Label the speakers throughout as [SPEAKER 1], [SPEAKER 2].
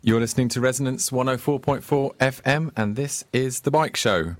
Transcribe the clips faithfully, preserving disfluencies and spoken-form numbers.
[SPEAKER 1] You're listening to Resonance one oh four point four F M, and this is The Bike Show.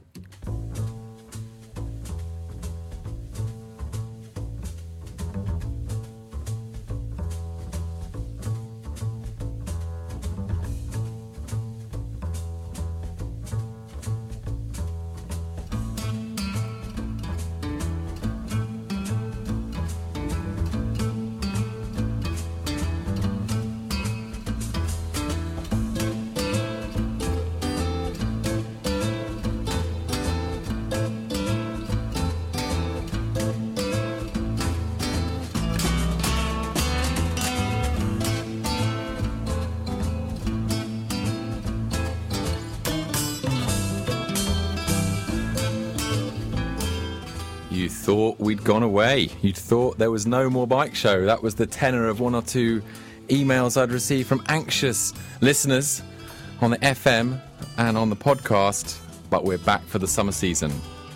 [SPEAKER 1] You thought we'd gone away. You'd thought there was no more Bike Show. That was the tenor of one or two emails I'd received from anxious listeners on the F M and on the podcast, but we're back for the summer season.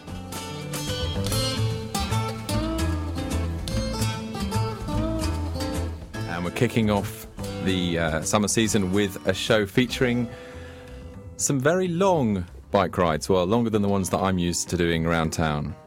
[SPEAKER 1] And we're kicking off the uh, summer season with a show featuring some very long bike rides, well, longer than the ones that I'm used to doing around town.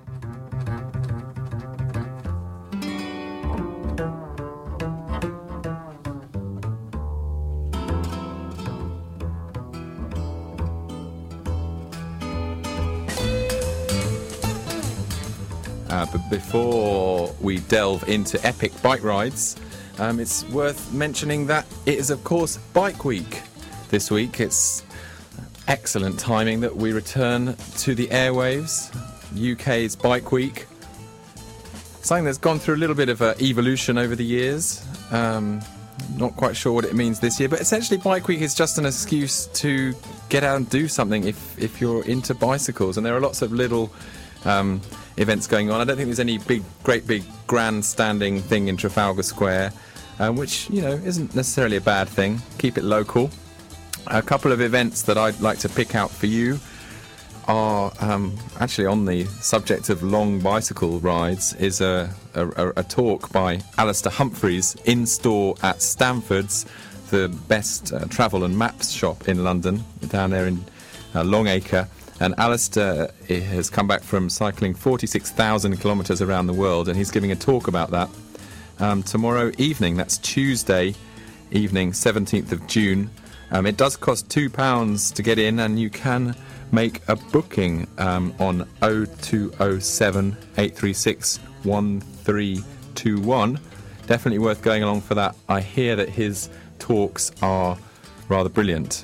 [SPEAKER 1] Uh, but before we delve into epic bike rides, um, it's worth mentioning that it is, of course, Bike Week this week. It's excellent timing that we return to the airwaves, U K's Bike Week. Something that's gone through a little bit of uh, evolution over the years. Um, not quite sure what it means this year, but essentially Bike Week is just an excuse to get out and do something if, if you're into bicycles. And there are lots of little Um, events going on. I don't think there's any big, great big grandstanding thing in Trafalgar Square, um, which, you know, isn't necessarily a bad thing. Keep it local. A couple of events that I'd like to pick out for you are um, actually on the subject of long bicycle rides is a, a, a talk by Alistair Humphreys in store at Stamford's, the best uh, travel and maps shop in London, down there in uh, Longacre. And Alistair has come back from cycling forty-six thousand kilometres around the world, and he's giving a talk about that um, tomorrow evening. That's Tuesday evening, seventeenth of June. Um, it does cost two pounds to get in, and you can make a booking um, on oh two oh seven, eight three six, one three two one. Definitely worth going along for that. I hear that his talks are rather brilliant.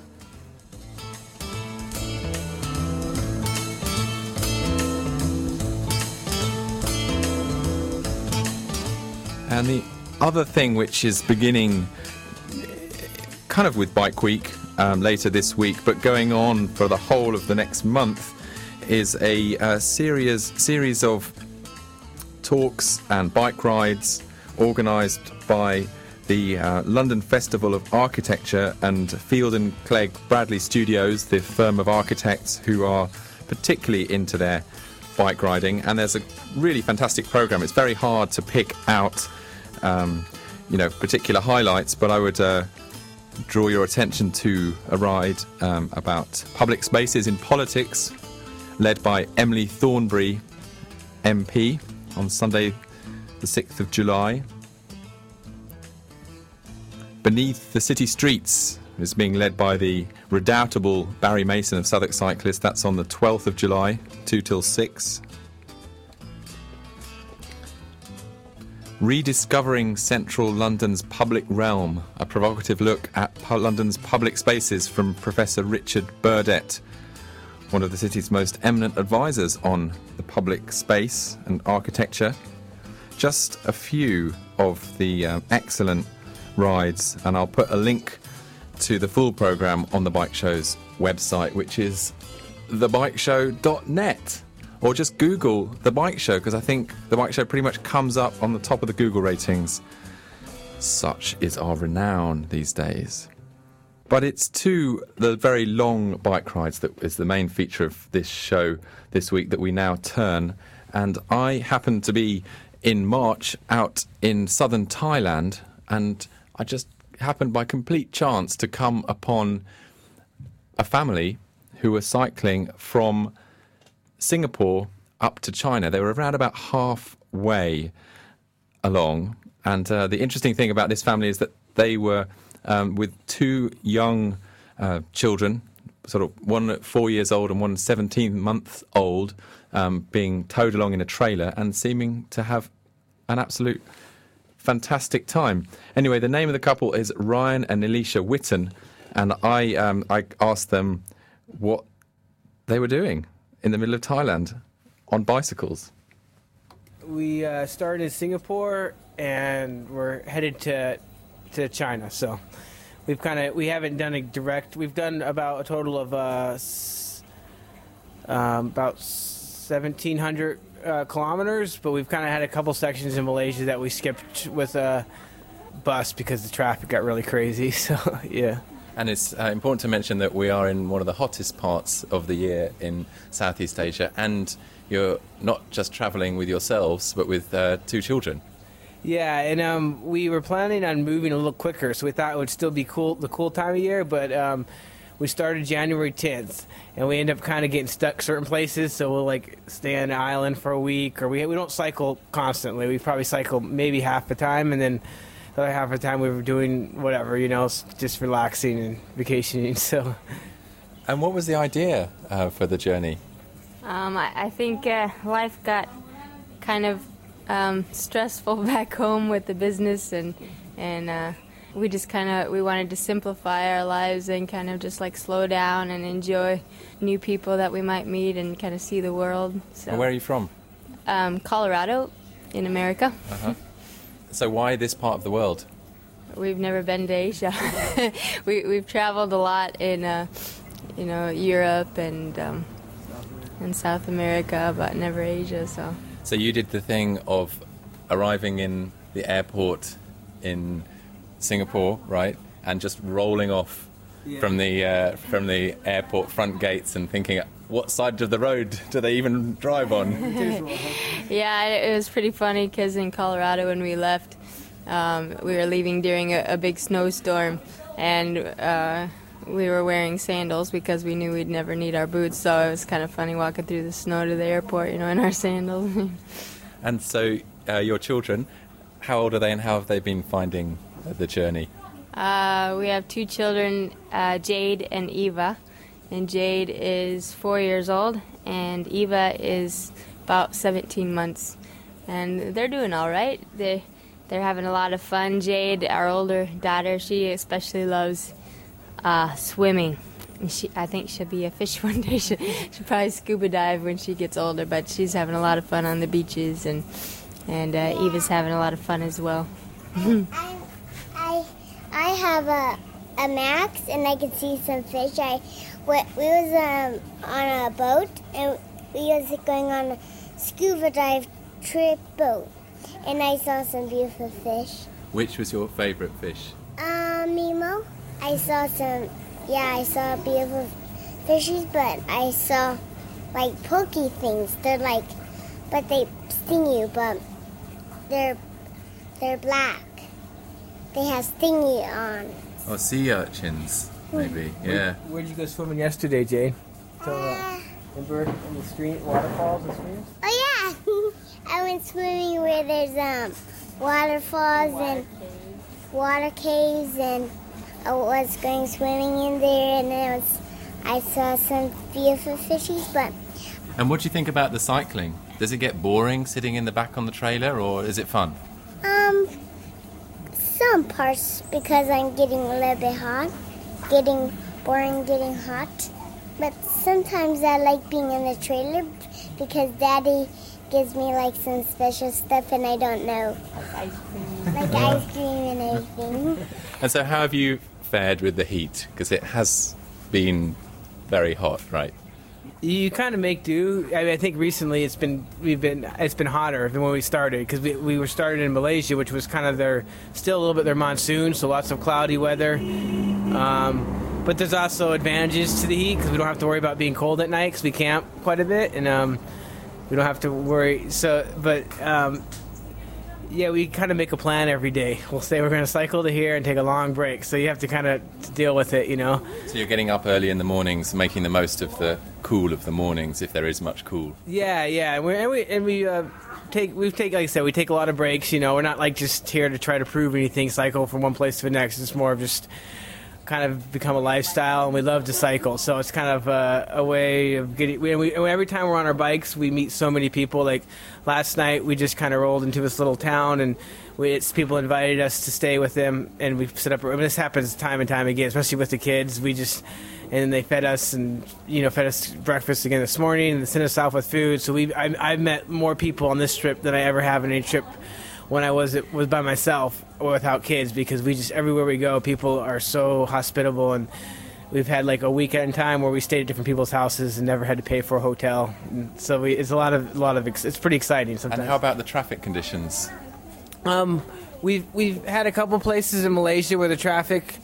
[SPEAKER 1] And the other thing which is beginning kind of with Bike Week um, later this week, but going on for the whole of the next month, is a, a series, series of talks and bike rides organised by the uh, London Festival of Architecture and Field and Clegg Bradley Studios, the firm of architects who are particularly into their bike riding. And there's a really fantastic programme. It's very hard to pick out Um, you know, particular highlights, but I would uh, draw your attention to a ride um, about public spaces in politics, led by Emily Thornberry, M P, on Sunday the sixth of July. Beneath the City Streets is being led by the redoubtable Barry Mason of Southwark Cyclists. That's on the twelfth of July, two till six. Rediscovering Central London's Public Realm, a provocative look at pu- London's public spaces from Professor Richard Burdett, one of the city's most eminent advisors on the public space and architecture. Just a few of the um, excellent rides, and I'll put a link to the full programme on the Bike Show's website, which is the bike show dot net. Or just Google The Bike Show, because I think The Bike Show pretty much comes up on the top of the Google ratings. Such is our renown these days. But it's to the very long bike rides that is the main feature of this show this week that we now turn. And I happen to be in March out in southern Thailand, and I just happened by complete chance to come upon a family who were cycling from Singapore up to China. They were around about halfway along. And uh, the interesting thing about this family is that they were um, with two young uh, children, sort of one at four years old and one seventeen months old, um, being towed along in a trailer and seeming to have an absolute fantastic time. Anyway, the name of the couple is Ryan and Elisha Witten, and I um, I asked them what they were doing in the middle of Thailand on bicycles.
[SPEAKER 2] We uh, started in Singapore and we're headed to to China. So we've kind of we haven't done a direct. We've done about a total of uh, s- um, about seventeen hundred uh, kilometers, but we've kind of had a couple sections in Malaysia that we skipped with a bus because the traffic got really crazy. So yeah.
[SPEAKER 1] And it's uh, important to mention that we are in one of the hottest parts of the year in Southeast Asia, and you're not just travelling with yourselves, but with uh, two children.
[SPEAKER 2] Yeah, and um, we were planning on moving a little quicker, so we thought it would still be cool, the cool time of year, but um, we started January tenth, and we end up kind of getting stuck certain places, so we'll like stay on an island for a week, or we we don't cycle constantly. We probably cycle maybe half the time, and then the other half of the time we were doing whatever, you know, just relaxing and vacationing. So.
[SPEAKER 1] And what was the idea uh, for the journey?
[SPEAKER 3] Um, I, I think uh, life got kind of um, stressful back home with the business, and and uh, we just kind of we wanted to simplify our lives and kind of just like slow down and enjoy new people that we might meet and kind of see the world. So,
[SPEAKER 1] and where are you from?
[SPEAKER 3] Um, Colorado, in America.
[SPEAKER 1] Uh-huh. So why this part of the world?
[SPEAKER 3] We've never been to Asia. we we've traveled a lot in uh, you know Europe and. Um, in South America, but never Asia. So
[SPEAKER 1] So you did the thing of arriving in the airport in Singapore, right? And just rolling off yeah. from the uh, from the airport front gates and thinking, what side of the road do they even drive on?
[SPEAKER 3] Yeah, it was pretty funny because in Colorado when we left, um, we were leaving during a, a big snowstorm, and uh, we were wearing sandals because we knew we'd never need our boots, so it was kind of funny walking through the snow to the airport, you know, in our sandals.
[SPEAKER 1] And so uh, your children, how old are they and how have they been finding uh, the journey?
[SPEAKER 3] Uh, we have two children, uh, Jade and Eva, and Jade is four years old, and Eva is about seventeen months, and they're doing all right. They, they're having a lot of fun. Jade, our older daughter, she especially loves Uh, swimming. She, I think she'll be a fish one day. She'll, she'll probably scuba dive when she gets older, but she's having a lot of fun on the beaches, and and uh, Eva's having a lot of fun as well.
[SPEAKER 4] I, I I have a a Max, and I can see some fish. I we, we was um, on a boat, and we was going on a scuba dive trip boat, and I saw some beautiful fish.
[SPEAKER 1] Which was your favourite fish?
[SPEAKER 4] Um, Nemo. I saw some, yeah, I saw beautiful fishes, but I saw, like, pokey things. They're like, but they sting you, but they're, they're black. They have stingy on.
[SPEAKER 1] Oh, sea urchins, maybe, yeah.
[SPEAKER 2] Where, where did you go swimming yesterday, Jade? So, uh,
[SPEAKER 4] Uh,
[SPEAKER 2] remember in the stream, waterfalls and streams?
[SPEAKER 4] oh, yeah. I went swimming where there's um waterfalls and water caves, and I was going swimming in there, and then I, was, I saw some beautiful fishies, but...
[SPEAKER 1] And what do you think about the cycling? Does it get boring sitting in the back on the trailer, or is it fun?
[SPEAKER 4] Um, some parts, because I'm getting a little bit hot, getting boring, getting hot. But sometimes I like being in the trailer because Daddy gives me like some special stuff and I don't know.
[SPEAKER 3] Like ice cream.
[SPEAKER 4] Like ice cream and everything.
[SPEAKER 1] And so how have you fared with the heat? Because it has been very hot, right?
[SPEAKER 2] You kind of make do. I, mean, I think recently it's been we've been it's been hotter than when we started because we, we were started in Malaysia, which was kind of their still a little bit their monsoon, so lots of cloudy weather. Um, but there's also advantages to the heat because we don't have to worry about being cold at night because we camp quite a bit, and um, we don't have to worry. So, but um, Yeah, we kind of make a plan every day. We'll say we're going to cycle to here and take a long break. So you have to kind of deal with it, you know.
[SPEAKER 1] So you're getting up early in the mornings, making the most of the cool of the mornings, if there is much cool.
[SPEAKER 2] Yeah, yeah, and we and we, and we uh, take we take like I said, we take a lot of breaks. You know, we're not like just here to try to prove anything. Cycle from one place to the next. It's more of just kind of become a lifestyle, and we love to cycle. So it's kind of a, a way of getting. We, we every time we're on our bikes, we meet so many people. Like last night, we just kind of rolled into this little town, and we it's people invited us to stay with them, and we set up. I mean, this happens time and time again, especially with the kids. We just and they fed us, and you know, fed us breakfast again this morning, and they sent us off with food. So we I, I've met more people on this trip than I ever have on any trip when I was was by myself or without kids, because we just everywhere we go, people are so hospitable, and we've had like a weekend time where we stayed at different people's houses and never had to pay for a hotel. And so we, it's a lot of a lot of it's pretty exciting sometimes.
[SPEAKER 1] And how about the traffic conditions?
[SPEAKER 2] Um, we've we've had a couple places in Malaysia where the traffic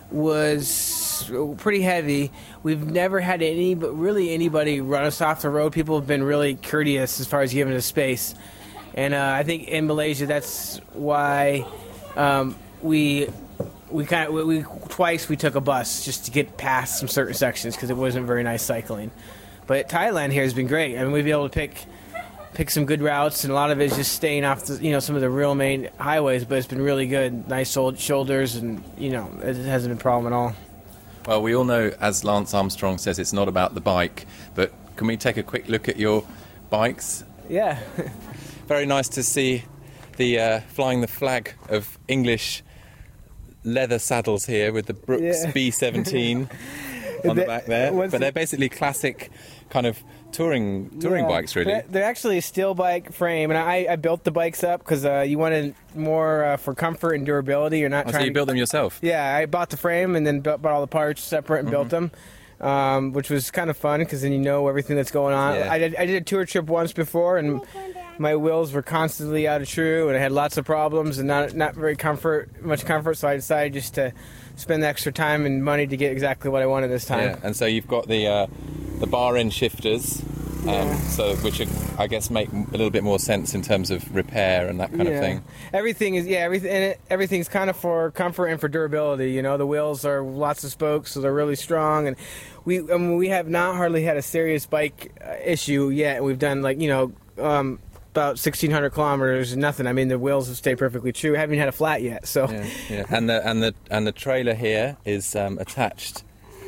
[SPEAKER 2] was pretty heavy. We've never had any, but really anybody run us off the road. People have been really courteous as far as giving us space. And uh, I think in Malaysia, that's why um, we we kind of we, we twice we took a bus just to get past some certain sections because it wasn't very nice cycling. But Thailand here has been great. I mean, we've been able to pick pick some good routes, and a lot of it is just staying off the, you know, some of the real main highways. But it's been really good, nice old shoulders, and you know, it hasn't been a problem at all.
[SPEAKER 1] Well, we all know, as Lance Armstrong says, it's not about the bike. But can we take a quick look at your bikes?
[SPEAKER 2] Yeah.
[SPEAKER 1] Very nice to see the uh, flying the flag of English leather saddles here with the Brooks
[SPEAKER 2] Yeah.
[SPEAKER 1] B seventeen on the
[SPEAKER 2] They-
[SPEAKER 1] back there.
[SPEAKER 2] what's
[SPEAKER 1] But they're
[SPEAKER 2] it-
[SPEAKER 1] basically classic kind of touring touring
[SPEAKER 2] Yeah.
[SPEAKER 1] bikes, really.
[SPEAKER 2] They're, they're actually a steel bike frame, and I, I built the bikes up because uh, you wanted more uh, for comfort and durability. You're not
[SPEAKER 1] Oh,
[SPEAKER 2] trying
[SPEAKER 1] so you
[SPEAKER 2] to
[SPEAKER 1] built them yourself?
[SPEAKER 2] Yeah, I bought the frame and then built, bought all the parts separate and built them, um, which was kind of fun because then you know everything that's going on.
[SPEAKER 1] Yeah.
[SPEAKER 2] I did I did a tour trip once before, and my wheels were constantly out of true, and I had lots of problems and not not very comfort much comfort. So I decided just to spend the extra time and money to get exactly what I wanted this time.
[SPEAKER 1] Yeah. And so you've got the uh, the bar end shifters, um,
[SPEAKER 2] Yeah.
[SPEAKER 1] so which are, I guess make a little bit more sense in terms of repair and that kind of thing.
[SPEAKER 2] Everything is yeah, everything and it, everything's kind of for comfort and for durability. You know, the wheels are lots of spokes, so they're really strong, and we I mean, we have not hardly had a serious bike uh, issue yet. We've done like you know um, about sixteen hundred kilometers, nothing. I mean, the wheels have stayed perfectly true. We haven't had a flat yet, so
[SPEAKER 1] Yeah, yeah. And the and the and the trailer here is um, attached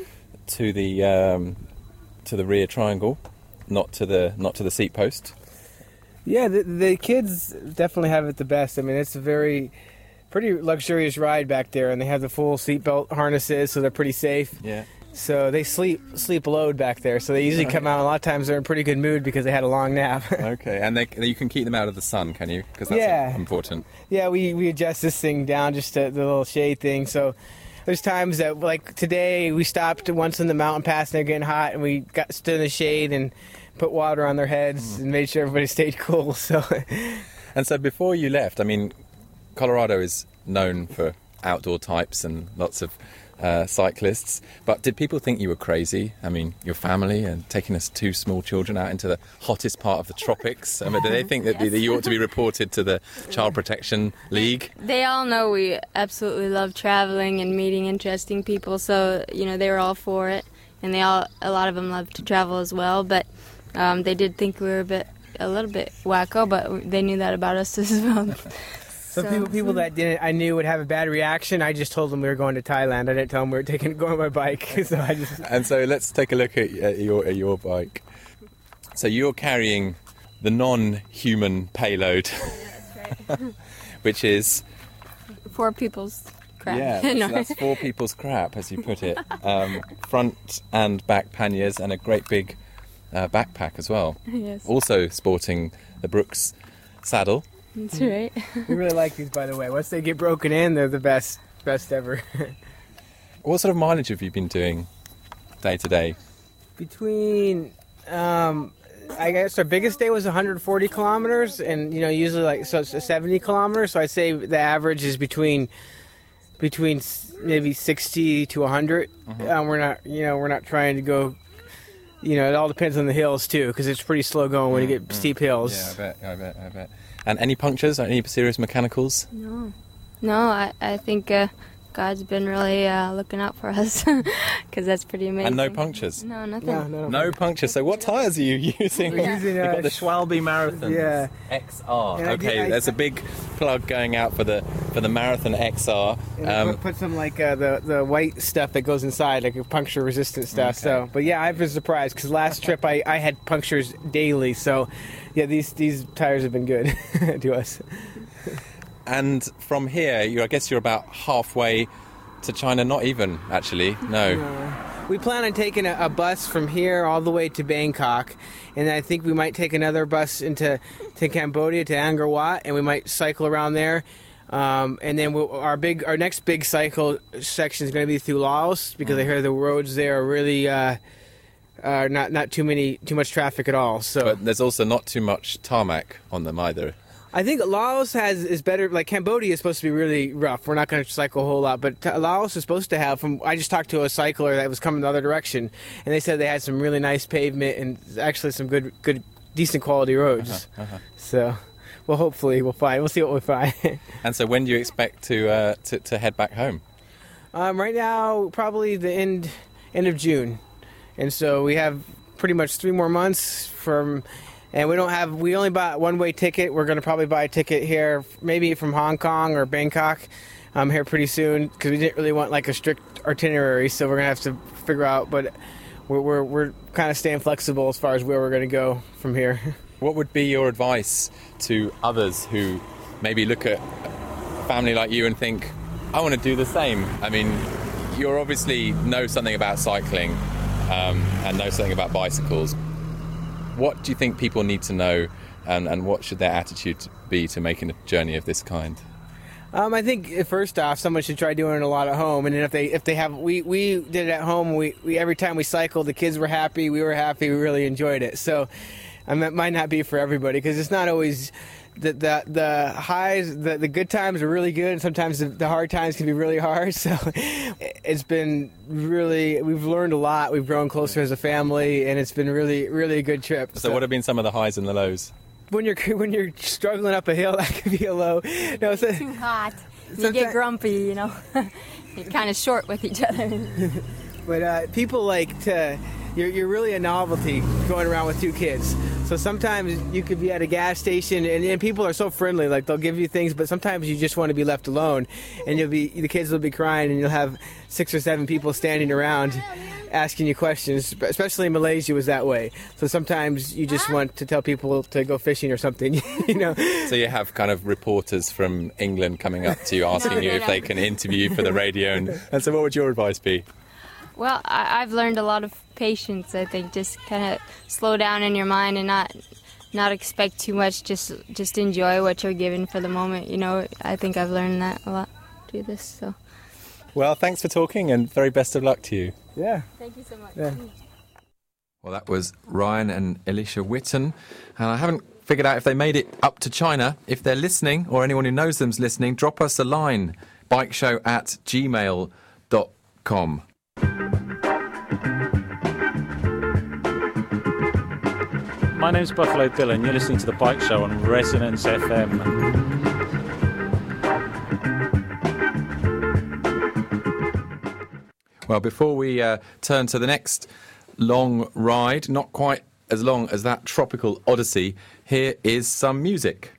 [SPEAKER 1] to the um, to the rear triangle, not to the not to the seat post.
[SPEAKER 2] yeah. The, the kids definitely have it the best. I mean, it's a very pretty luxurious ride back there, and they have the full seatbelt harnesses, so they're pretty safe.
[SPEAKER 1] Yeah.
[SPEAKER 2] So they sleep sleep load back there. So they usually come out. A lot of times they're in pretty good mood because they had a long nap.
[SPEAKER 1] Okay, and they, you can keep them out of the sun, can you? Because that's
[SPEAKER 2] Yeah.
[SPEAKER 1] important.
[SPEAKER 2] Yeah, we, we adjust this thing down just to the little shade thing. So there's times that, like today, we stopped once in the mountain pass and they're getting hot, and we got stood in the shade and put water on their heads and made sure everybody stayed cool. So
[SPEAKER 1] And so before you left, I mean, Colorado is known for outdoor types and lots of uh, cyclists. But did people think you were crazy? I mean, your family and taking us two small children out into the hottest part of the tropics. I mean, do they think that, that you ought to be reported to the Child Protection League?
[SPEAKER 3] They all know we absolutely love traveling and meeting interesting people, so you know they were all for it, and they all a lot of them love to travel as well. But um, they did think we were a bit a little bit wacko, but they knew that about us as well.
[SPEAKER 2] Some
[SPEAKER 3] So-
[SPEAKER 2] people people that didn't I knew would have a bad reaction. I just told them we were going to Thailand. I didn't tell them we were taking going on my bike. So I just
[SPEAKER 1] And so let's take a look at, at your at your bike. So you're carrying the non-human payload, which is
[SPEAKER 3] Four people's crap.
[SPEAKER 1] yeah, that's,
[SPEAKER 3] No.
[SPEAKER 1] that's four people's crap, as you put it. Um, front and back panniers and a great big uh, backpack as well.
[SPEAKER 3] Yes,
[SPEAKER 1] Also sporting the Brooks saddle.
[SPEAKER 3] that's right.
[SPEAKER 2] we really like these, by the way. Once they get broken in, they're the best best ever.
[SPEAKER 1] What sort of mileage have you been doing day to day?
[SPEAKER 2] Between um I guess our biggest day was one hundred forty kilometers, and you know usually like so it's seventy kilometers. So I'd say the average is between between s- maybe sixty to one hundred. Um, we're not you know we're not trying to go. You know, it all depends on the hills too, because it's pretty slow going when you get steep hills.
[SPEAKER 1] Yeah, I bet, I bet, I bet. And any punctures or any serious mechanicals?
[SPEAKER 3] No. No, I, I think uh, God's been really uh, looking out for us because that's pretty amazing.
[SPEAKER 1] And no punctures?
[SPEAKER 3] No, nothing.
[SPEAKER 2] No, no,
[SPEAKER 1] No punctures. So what tyres are you using?
[SPEAKER 2] We're using,
[SPEAKER 1] You've
[SPEAKER 2] uh,
[SPEAKER 1] got the Schwalbe Marathon
[SPEAKER 2] yeah.
[SPEAKER 1] X R.
[SPEAKER 2] And I
[SPEAKER 1] Okay,
[SPEAKER 2] did- I-
[SPEAKER 1] there's a big plug going out for the for the Marathon X R.
[SPEAKER 2] And I
[SPEAKER 1] Um,
[SPEAKER 2] put, put some like uh, the the white stuff that goes inside, like puncture resistant stuff.
[SPEAKER 1] Okay.
[SPEAKER 2] So, but yeah, I've been surprised because last trip I, I had punctures daily. So, yeah, these these tires have been good to us.
[SPEAKER 1] and from here, you I guess you're about halfway to China. Not even actually. No.
[SPEAKER 2] We plan on taking a, a bus from here all the way to Bangkok, and I think we might take another bus into to Cambodia to Angkor Wat, and we might cycle around there. Um, and then we'll, our big, our next big cycle section is going to be through Laos because I hear the roads there are really uh, uh, not not too many, too much traffic at all. So
[SPEAKER 1] But there's also not too much tarmac on them either.
[SPEAKER 2] I think Laos has is better. Like Cambodia is supposed to be really rough. We're not going to cycle a whole lot, but t- Laos is supposed to have. From I just talked to a cycler that was coming the other direction, and they said they had some really nice pavement and actually some good, good, decent quality roads.
[SPEAKER 1] Uh-huh, uh-huh.
[SPEAKER 2] So, well, hopefully we'll find. We'll see what we find.
[SPEAKER 1] And so when do you expect to uh, to, to head back home?
[SPEAKER 2] um, right now, probably the end end of June, and so we have pretty much three more months from. And we don't have, we only bought a one-way ticket. We're going to probably buy a ticket here, maybe from Hong Kong or Bangkok, um, here pretty soon, because we didn't really want like a strict itinerary, so we're going to have to figure out, but we're, we're, we're kind of staying flexible as far as where we're going to go from here.
[SPEAKER 1] What would be your advice to others who maybe look at a family like you and think, I want to do the same? I mean, you obviously know something about cycling um, and know something about bicycles. What do you think people need to know, and, and what should their attitude be to making a journey of this kind?
[SPEAKER 2] Um, I think uh, first off, someone should try doing it a lot at home, and then if they if they have, we, we did it at home. We, we every time we cycled, the kids were happy, we were happy, we really enjoyed it. So, I mean, it might not be for everybody because it's not always the the, the highs, the, the good times are really good, and sometimes the, the hard times can be really hard. So, it's been really, we've learned a lot. We've grown closer as a family, and it's been really really a good trip.
[SPEAKER 1] So, what have been some of the highs and the lows?
[SPEAKER 2] When you're when you're struggling up a hill, that can be a low. No, so,
[SPEAKER 3] Too hot. You
[SPEAKER 2] Sometimes-
[SPEAKER 3] get grumpy, you know. You're kind of short with each other.
[SPEAKER 2] But uh, people like to, you're, you're really a novelty going around with two kids. So sometimes you could be at a gas station and, and people are so friendly, like they'll give you things, but sometimes you just want to be left alone. And you'll be, the kids will be crying and you'll have six or seven people standing around asking you questions, especially in Malaysia was that way. So sometimes you just want to tell people to go fishing or something, you know.
[SPEAKER 1] So you have kind of reporters from England coming up to you asking
[SPEAKER 3] No,
[SPEAKER 1] you
[SPEAKER 3] no,
[SPEAKER 1] if
[SPEAKER 3] no.
[SPEAKER 1] they can interview you for the radio. And, and so what would your advice be?
[SPEAKER 3] Well, I, I've learned a lot of patience. I think just kind of slow down in your mind and not not expect too much. Just just enjoy what you're given for the moment. You know, I think I've learned that a lot through this. So
[SPEAKER 1] Well, thanks for talking and very best of luck to you.
[SPEAKER 2] Yeah.
[SPEAKER 3] thank you so much.
[SPEAKER 2] Yeah.
[SPEAKER 1] Well, that was Ryan and Alicia Witten, and I haven't figured out if they made it up to China. If they're listening, or anyone who knows them's listening, drop us a line, bikeshow at gmail dot com.
[SPEAKER 5] My name's Buffalo Bill and you're listening to The Bike Show on Resonance F M.
[SPEAKER 1] Well, before we uh, turn to the next long ride, not quite as long as that tropical odyssey, here is some music.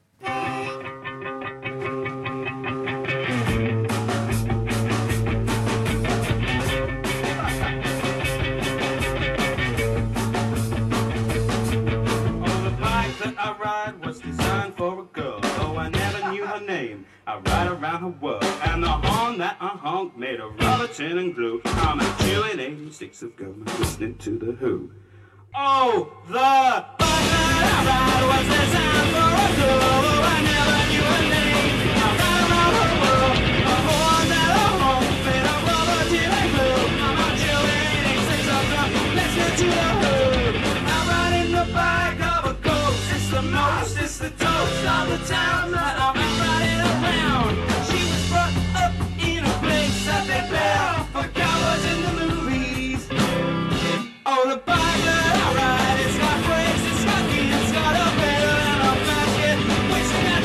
[SPEAKER 6] Oh, the bike that I ride was designed for a girl, though I never knew her name. I ride around her world, and the horn that I honk made of rubber, tin, and glue. I'm a chewing eighty-six of government listening to the Who. Oh, the bike that I ride was designed for a girl, though I never knew her name. I ride around her world, the horn that I honk made of rubber, tin, and glue. I'm a chewing eighty-six of government listening to the Who. I'm riding the bike of a ghost. It's the most, it's the toast of the town that I'm riding around. She was brought up in a place that they built for cowboys in the movies. Oh, the bike that I ride, it's got brakes, it's got gears, it's got a pedal and a basket, which can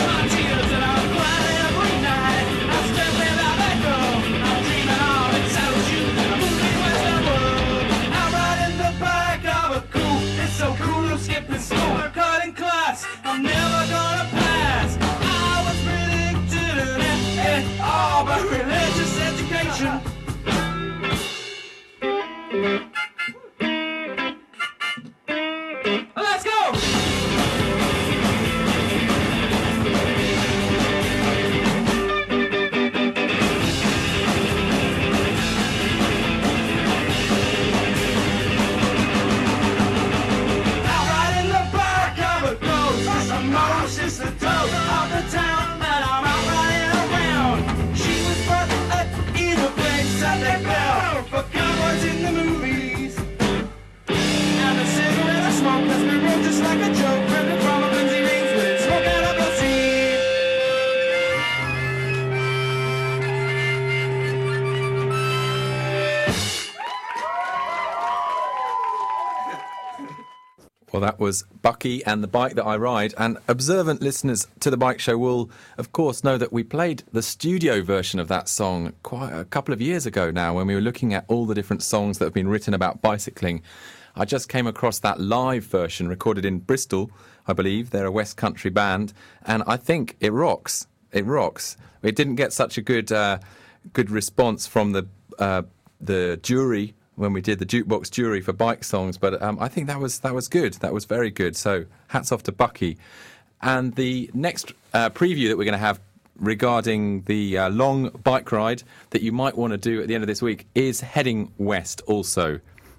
[SPEAKER 1] Well, that was Bucky and the Bike That I Ride. And observant listeners to the Bike Show will, of course, know that we played the studio version of that song quite a couple of years ago now when we were looking at all the different songs that have been written about bicycling. I just came across that live version recorded in Bristol, I believe. They're a West Country band. And I think it rocks. It rocks. It didn't get such a good uh, good response from the uh, the jury when we did the jukebox jury for bike songs, but um, I think that was that was good. That was very good. So hats off to Bucky. And the next uh, preview that we're going to have regarding the uh, long bike ride that you might want to do at the end of this week is heading west also.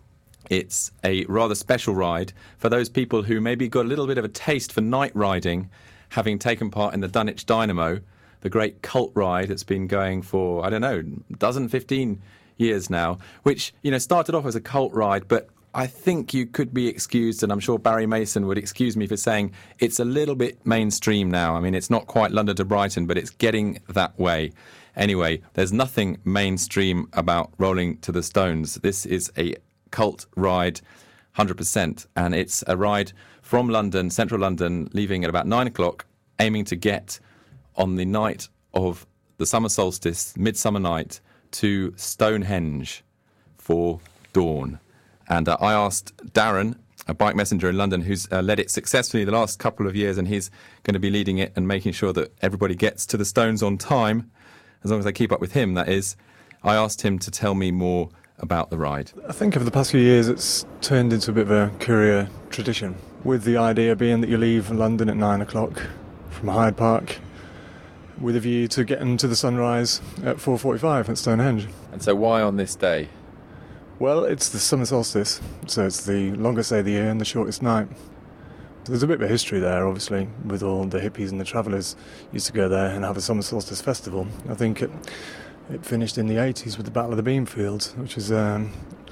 [SPEAKER 1] It's a rather special ride for those people who maybe got a little bit of a taste for night riding, having taken part in the Dunwich Dynamo, the great cult ride that's been going for, I don't know, a dozen, fifteen years now, which, you know, started off as a cult ride, but I think you could be excused, and I'm sure Barry Mason would excuse me for saying it's a little bit mainstream now. I mean, it's not quite London to Brighton, but it's getting that way. Anyway, there's nothing mainstream about Rolling to the Stones. This is a cult ride, one hundred percent, and it's a ride from London, central London, leaving at about nine o'clock, aiming to get on the night of the summer solstice, midsummer night, to Stonehenge for dawn. And uh, I asked Darren, a bike messenger in London, who's uh, led it successfully the last couple of years, and he's going to be leading it and making sure that everybody gets to the Stones on time, as long as they keep up with him, that is. I asked him to tell me more about the ride.
[SPEAKER 7] I think over the past few years it's turned into a bit of a courier tradition, with the idea being that you leave London at nine o'clock from Hyde Park, with a view to getting to the sunrise at four forty-five at Stonehenge.
[SPEAKER 1] And so why on this day?
[SPEAKER 7] Well, it's the summer solstice, so it's the longest day of the year and the shortest night. There's a bit of a history there, obviously, with all the hippies and the travellers used to go there and have a summer solstice festival. I think it, it finished in the eighties with the Battle of the Beanfields, which is um,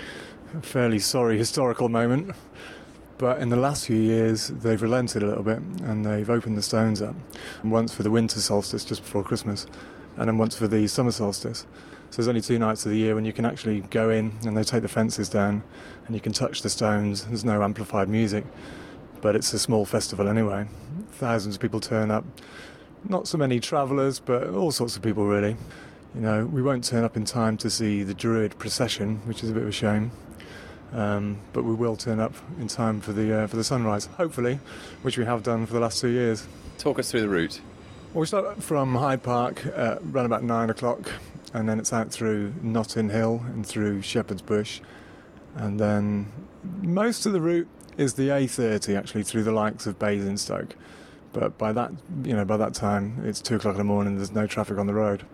[SPEAKER 7] a fairly sorry historical moment. But in the last few years, they've relented a little bit and they've opened the Stones up. Once for the winter solstice just before Christmas, and then once for the summer solstice. So there's only two nights of the year when you can actually go in and they take the fences down and you can touch the Stones. There's no amplified music, but it's a small festival anyway. Thousands of people turn up. Not so many travellers, but all sorts of people really. You know, we won't turn up in time to see the Druid procession, which is a bit of a shame. Um, but we will turn up in time for the uh, for the sunrise, hopefully, which we have done for the last two years.
[SPEAKER 1] Talk us through the route.
[SPEAKER 7] Well, we start from Hyde Park uh, around about nine o'clock, and then it's out through Notting Hill and through Shepherd's Bush, and then most of the route is the A thirty actually through the likes of Basingstoke. But by that, you know, by that time it's two o'clock in the morning. There's no traffic on the road,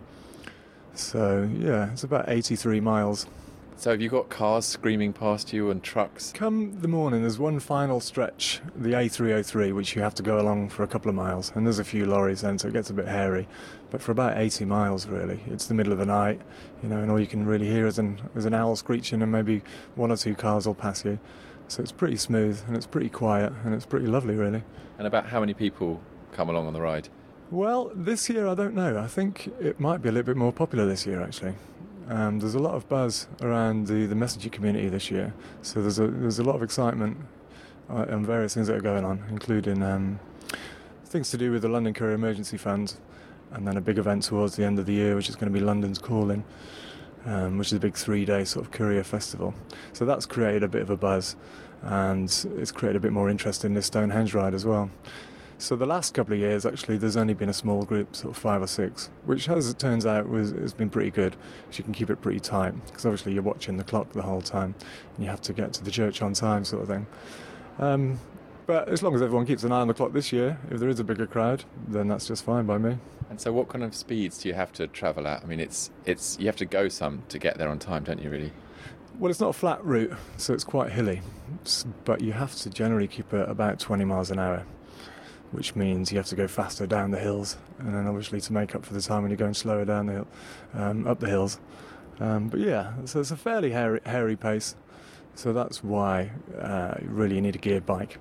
[SPEAKER 7] so yeah, it's about eighty-three miles.
[SPEAKER 1] So have you got cars screaming past you and trucks?
[SPEAKER 7] Come the morning, there's one final stretch, the A three oh three, which you have to go along for a couple of miles, and there's a few lorries then, so it gets a bit hairy. But for about eighty miles, really, it's the middle of the night, you know, and all you can really hear is an, is an owl screeching, and maybe one or two cars will pass you. So it's pretty smooth, and it's pretty quiet, and it's pretty lovely, really.
[SPEAKER 1] And about how many people come along on the ride?
[SPEAKER 7] Well, this year I don't know. I think it might be a little bit more popular this year, actually. Um, there's a lot of buzz around the, the messenger community this year, so there's a there's a lot of excitement uh, and various things that are going on, including um, things to do with the London Courier Emergency Fund, and then a big event towards the end of the year, which is going to be London's Calling, um, which is a big three-day sort of courier festival. So that's created a bit of a buzz, and it's created a bit more interest in this Stonehenge ride as well. So the last couple of years, actually, there's only been a small group, sort of five or six, which, as it turns out, was has been pretty good, because you can keep it pretty tight, because obviously you're watching the clock the whole time, and you have to get to the church on time, sort of thing. Um, but as long as everyone keeps an eye on the clock this year, if there is a bigger crowd, then that's just fine by me.
[SPEAKER 1] And so what kind of speeds do you have to travel at? I mean, it's it's you have to go some to get there on time, don't you, really?
[SPEAKER 7] Well, it's not a flat route, so it's quite hilly, but you have to generally keep it about twenty miles an hour. Which means you have to go faster down the hills, and then obviously to make up for the time when you're going slower down the hill, um, up the hills. Um, but yeah, so it's a fairly hairy, hairy pace, so that's why uh, really you need a geared bike.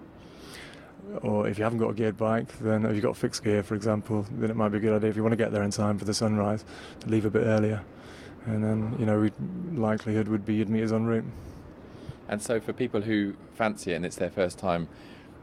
[SPEAKER 7] Or if you haven't got a geared bike, then if you've got fixed gear, for example, then it might be a good idea if you want to get there in time for the sunrise, to leave a bit earlier. And then, you know, likelihood would be you'd meet us en route.
[SPEAKER 1] And so for people who fancy it and it's their first time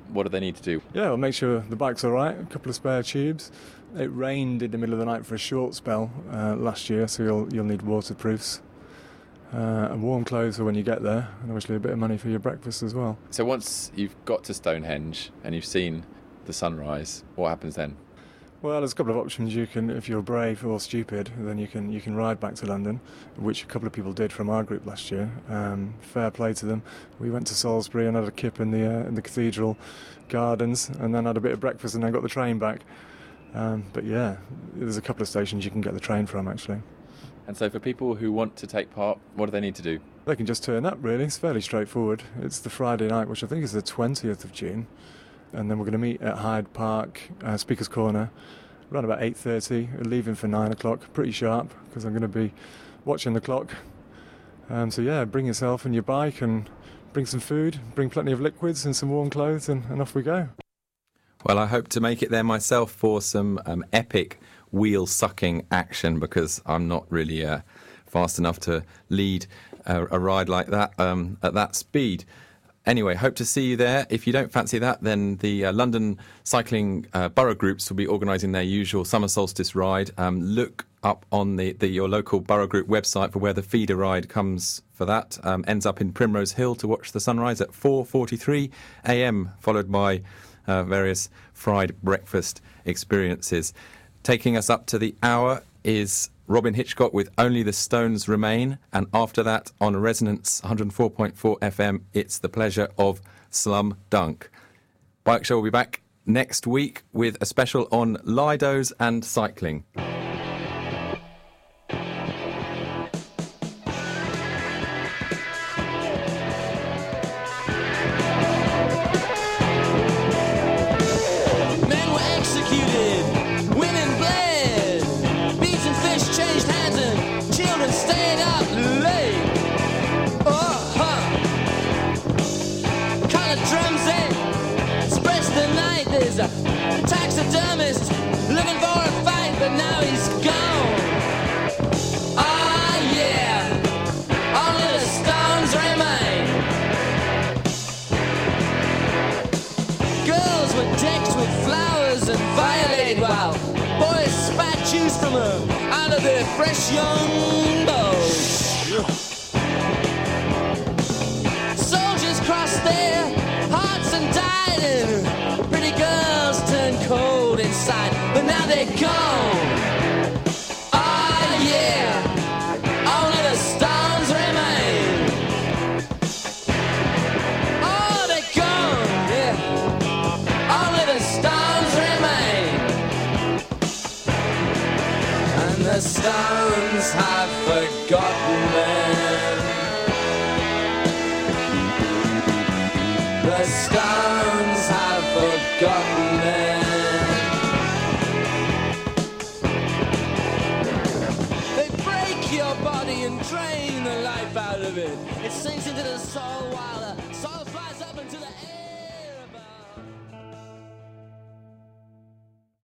[SPEAKER 1] what do they need to do?
[SPEAKER 7] Yeah, well, make sure the bike's all right. A couple of spare tubes. It rained in the middle of the night for a short spell uh, last year, so you'll you'll need waterproofs. Uh, and warm clothes for when you get there, and obviously a bit of money for your breakfast as well.
[SPEAKER 1] So once you've got to Stonehenge and you've seen the sunrise, what happens then?
[SPEAKER 7] Well, there's a couple of options. You can, if you're brave or stupid, then you can you can ride back to London, which a couple of people did from our group last year. Um, fair play to them. We went to Salisbury and had a kip in the uh, in the cathedral gardens, and then had a bit of breakfast, and then got the train back. Um, but yeah, there's a couple of stations you can get the train from actually.
[SPEAKER 1] And so for people who want to take part, what do they need to do?
[SPEAKER 7] They can just turn up, really. It's fairly straightforward. It's the Friday night, which I think is the twentieth of June. And then we're going to meet at Hyde Park, uh, Speaker's Corner, around about eight thirty. We're leaving for nine o'clock, pretty sharp, because I'm going to be watching the clock. Um, so yeah, bring yourself and your bike, and bring some food, bring plenty of liquids and some warm clothes, and, and off we go.
[SPEAKER 1] Well, I hope to make it there myself for some um, epic wheel-sucking action, because I'm not really uh, fast enough to lead a, a ride like that um, at that speed. Anyway, hope to see you there. If you don't fancy that, then the uh, London Cycling uh, Borough Groups will be organising their usual summer solstice ride. Um, look up on the, the your local Borough Group website for where the feeder ride comes for that. Um, ends up in Primrose Hill to watch the sunrise at four forty-three a m, followed by uh, various fried breakfast experiences. Taking us up to the hour is Robin Hitchcock with Only the Stones Remain, and after that on Resonance one oh four point four F M, it's the pleasure of Slum Dunk. Bike Show will be back next week with a special on Lidos and cycling.
[SPEAKER 8] Taxidermist looking for a fight, but now he's gone. Ah, yeah, only the stones remain. Girls were decked with flowers and violated while boys spat juice from her out of their fresh young bows. Soldiers crossed their hearts and died, and pretty girls turned cold inside, but now they're gone. Ah, yeah, only the stones remain. Oh, they're gone, yeah, only the stones remain. And the stones have forgotten them. The stones have forgotten them. They break your body and drain the life out of it. It sinks into the soul while the soul flies up into the air.